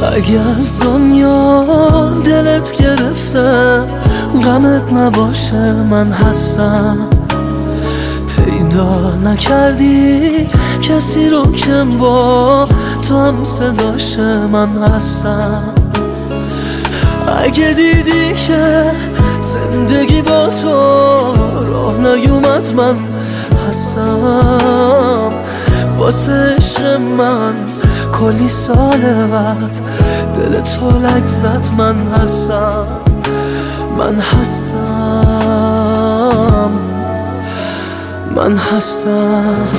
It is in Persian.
اگه از دنیا دلت گرفته غمت نباشه، من هستم. پیدا نکردی کسی رو که با تو هم صداشه، من هستم. اگه دیدی که زندگی با تو راه نیومد، من هستم. واسه عشق من کلی سال بعد دل تو لک زد، من هستم. من هستم. من هستم.